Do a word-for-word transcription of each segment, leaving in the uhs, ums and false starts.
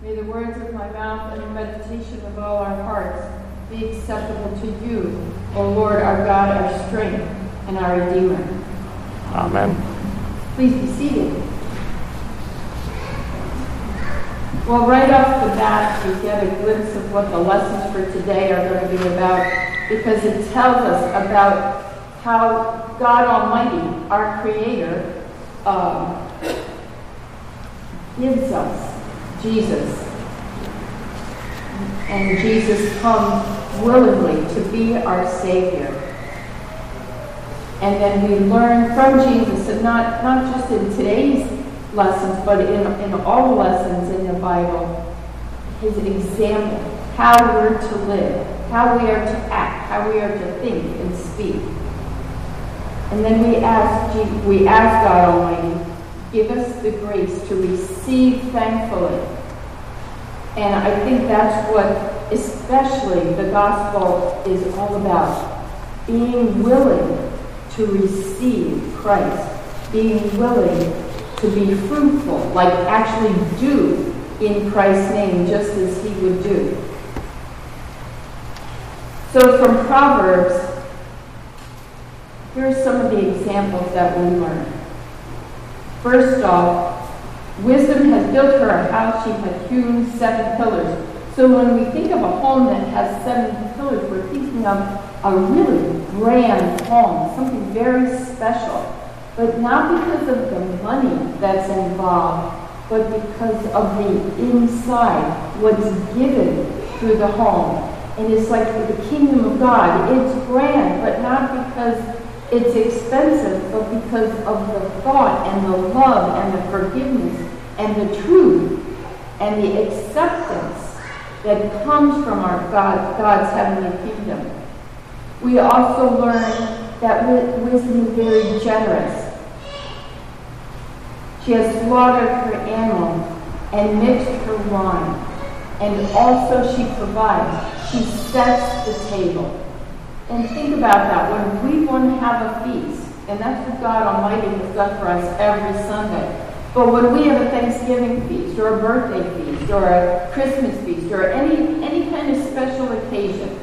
May the words of my mouth and the meditation of all our hearts be acceptable to you, O Lord, our God, our strength, and our Redeemer. Amen. Please be seated. Well, right off the bat, we get a glimpse of what the lessons for today are going to be about, because it tells us about how God Almighty, our Creator, um, gives us Jesus. And Jesus comes willingly to be our Savior. And then we learn from Jesus, and not, not just in today's lessons, but in, in all the lessons in the Bible, his example, how we're to live, how we are to act, how we are to think and speak. And then we ask, we ask God Almighty, give us the grace to receive thankfully. And I think that's what especially the gospel is all about. Being willing to receive Christ. Being willing to be fruitful, like actually do in Christ's name, just as he would do. So from Proverbs, here are some of the examples that we learn. First off, wisdom has built her a house, she had hewn seven pillars. So when we think of a home that has seven pillars, we're thinking of a really grand home, something very special. But not because of the money that's involved, but because of the inside, what's given through the home. And it's like the kingdom of God. It's grand, but not because it's expensive, but because of the thought and the love and the forgiveness and the truth and the acceptance that comes from our God, God's heavenly kingdom. We also learn that wisdom is very generous. She has slaughtered her animal and mixed her wine. And also she provides. She sets the table. And think about that. When we want to have a feast, and that's what God Almighty has done for us every Sunday. But when we have a Thanksgiving feast, or a birthday feast, or a Christmas feast, or any, any kind of special occasion,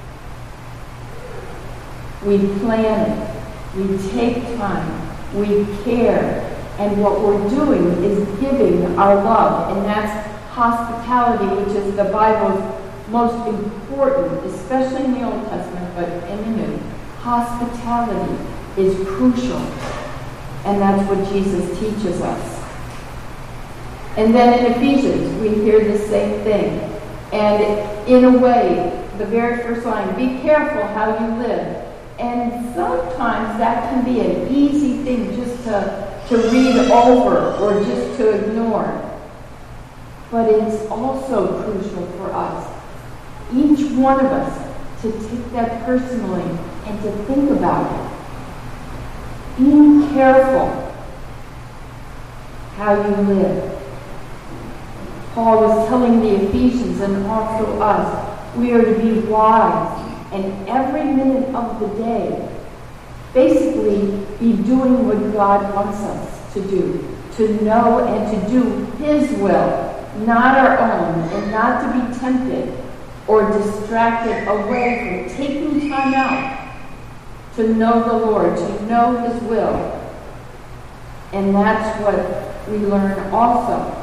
we plan it. We take time. We care. And what we're doing is giving our love. And that's hospitality, which is the Bible's most important, especially in the Old Testament, but in the New. Hospitality is crucial. And that's what Jesus teaches us. And then in Ephesians, we hear the same thing. And in a way, the very first line, be careful how you live. And sometimes that can be an easy thing just to, to read over or just to ignore. But it's also crucial for us, each one of us, to take that personally and to think about it. Being careful how you live. Paul was telling the Ephesians and also us, we are to be wise, and every minute of the day, basically be doing what God wants us to do, to know and to do his will, not our own, and not to be tempted or distracted away from taking time out to know the Lord, to know his will. And that's what we learn also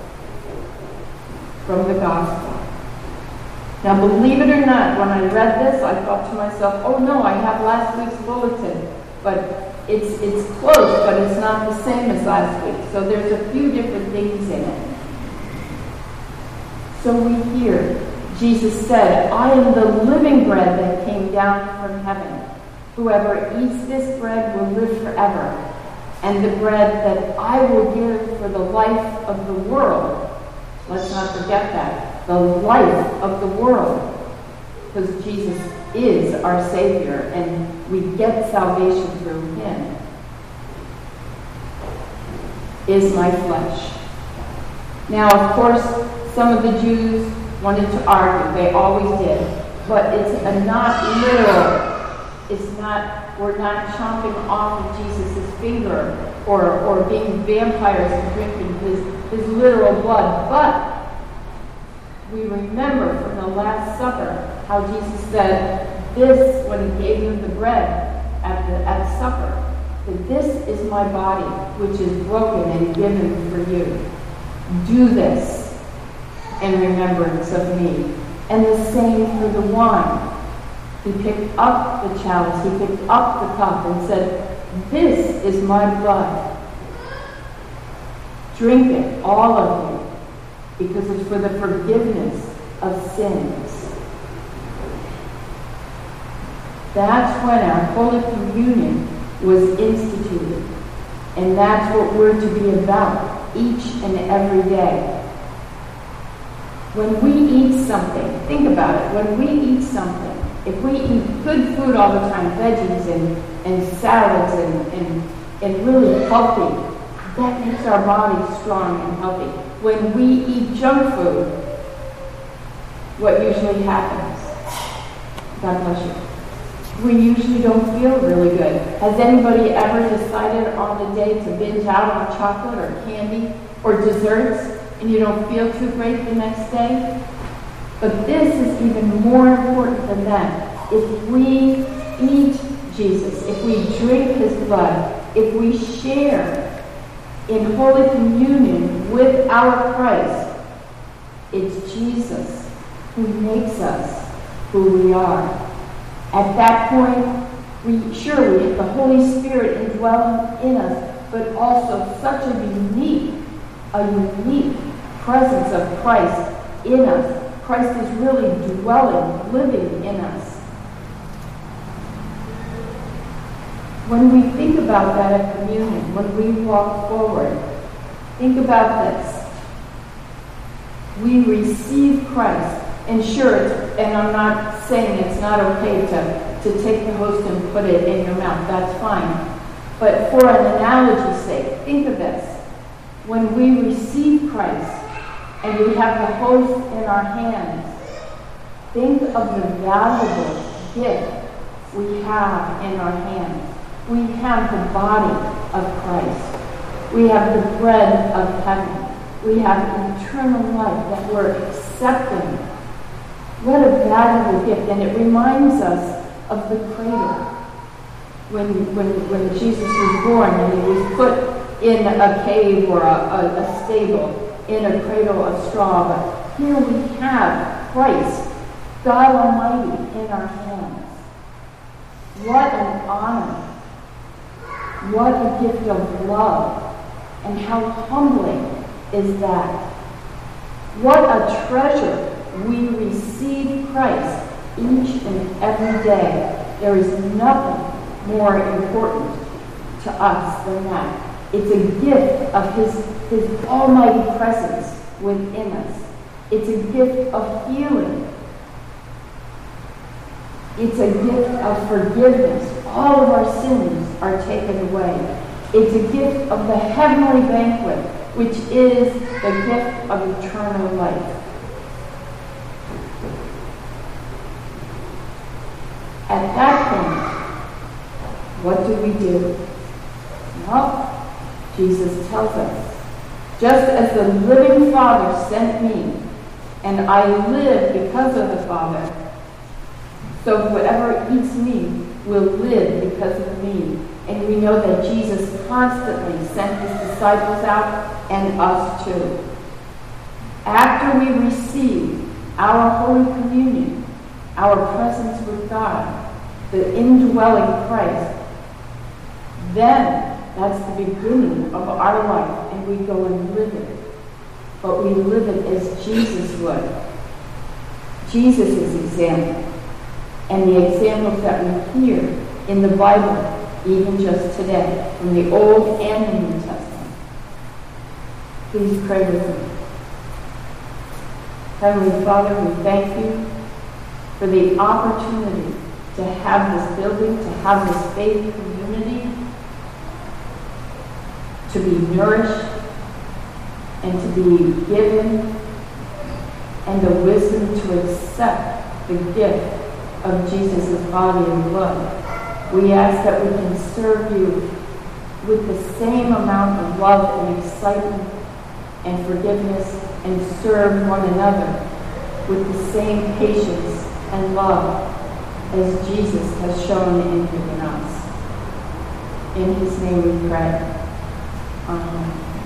from the gospel. Now, believe it or not, when I read this, I thought to myself, oh no, I have last week's bulletin, but it's it's close, but it's not the same as last week. So there's a few different things in it. So we hear Jesus said, I am the living bread that came down from heaven. Whoever eats this bread will live forever. And the bread that I will give for the life of the world, let's not forget that, the life of the world, because Jesus is our Savior and we get salvation through him, is my flesh. Now, of course, some of the Jews wanted to argue. They always did. But it's a not literal. It's not, we're not chomping off of Jesus' finger or, or being vampires and drinking his, his literal blood. But remember from the Last Supper how Jesus said this when he gave them the bread at the at supper, that this is my body, which is broken and given for you. Do this in remembrance of me. And the same for the wine. He picked up the chalice, he picked up the cup and said, this is my blood. Drink it, all of you, because it's for the forgiveness of sins. That's when our Holy Communion was instituted. And that's what we're to be about each and every day. When we eat something, think about it, when we eat something, if we eat good food all the time, veggies and, and salads and, and, and really healthy, that makes our body strong and healthy. When we eat junk food, what usually happens? God bless you. We usually don't feel really good. Has anybody ever decided on a day to binge out on chocolate or candy or desserts and you don't feel too great the next day? But this is even more important than that. If we eat Jesus, if we drink his blood, if we share in Holy Communion with our Christ, it's Jesus who makes us who we are. At that point, we sure we get the Holy Spirit indwelling in us, but also such a unique, a unique presence of Christ in us. Christ is really dwelling, living in us. When we think about that at communion, when we walk forward, think about this. We receive Christ. And sure, it's, and I'm not saying it's not okay to, to take the host and put it in your mouth. That's fine. But for an analogy's sake, think of this. When we receive Christ and we have the host in our hands, think of the valuable gift we have in our hands. We have the body of Christ. We have the bread of heaven. We have eternal life that we're accepting. What a valuable gift. And it reminds us of the cradle. When, when, when Jesus was born and he was put in a cave or a, a, a stable, in a cradle of straw. But here we have Christ, God Almighty, in our hands. What an honor. What a gift of love. And how humbling is that. What a treasure. We receive Christ each and every day. There is nothing more important to us than that. It's a gift of his, his almighty presence within us. It's a gift of healing. It's a gift of forgiveness. All of our sins are taken away. It's a gift of the heavenly banquet, which is the gift of eternal life. At that point, what do we do? Well, Jesus tells us, just as the living Father sent me, and I live because of the Father, so whoever eats me will live because of me. And we know that Jesus constantly sent his disciples out and us too. After we receive our Holy Communion, our presence with God, the indwelling Christ, then that's the beginning of our life, and we go and live it. But we live it as Jesus would. Jesus' example. And the examples that we hear in the Bible, even just today, from the Old and the New Testament. Please pray with me. Heavenly Father, we thank you for the opportunity to have this building, to have this faith community, to be nourished, and to be given, and the wisdom to accept the gift of Jesus' body and blood. We ask that we can serve you with the same amount of love and excitement and forgiveness and serve one another with the same patience and love as Jesus has shown and given us. In his name we pray. Amen.